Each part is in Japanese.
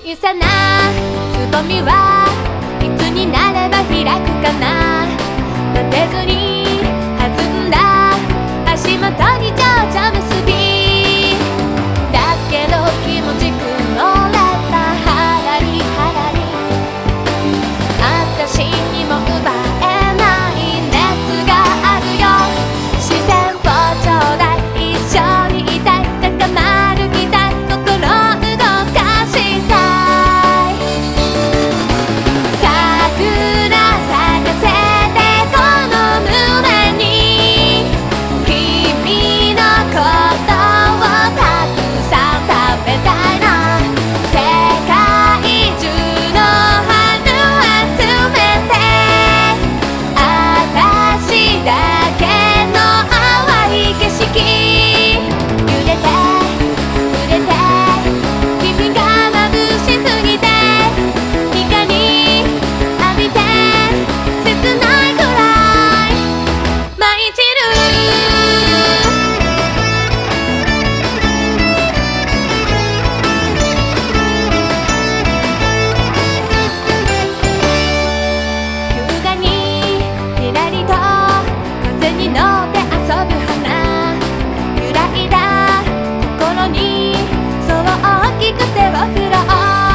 小さなつぼみはいつになれば開くかな。立てずに弾んだ足元に情緒結びだけど気持ちくのれたはらりはらり私にも奪えない熱があるよ。視線をちょうだい一緒にいたい高まる期待心動かしたい。桜咲かせてこの胸に君のことをたくさん食べたいな。世界中の春集めて私だけの淡い景色揺れて触れて君が眩しすぎて光浴びて切ないくらい舞い散る。優雅にひらりと風に乗って遊ぶ花揺らいだ心にそう大きく手を振ろう。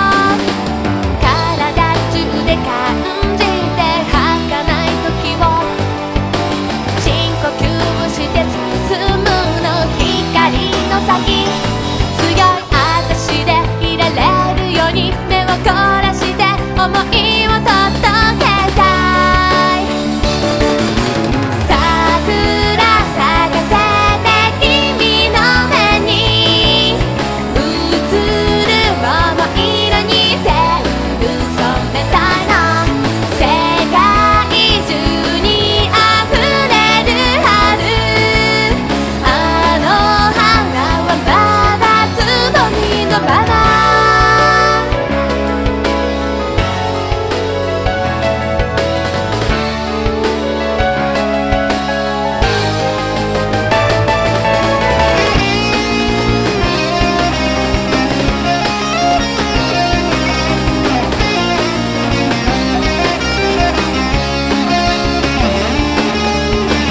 体中で感じて儚い時を深呼吸して進むの光の先強い私でいられるように目を凝らして想いを届けたい。桜咲かせて君の目に映る桃色に全部染めたいな。世界中に溢れる春あの花はまだつぼみのまま。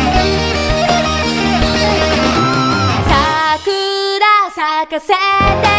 桜咲かせて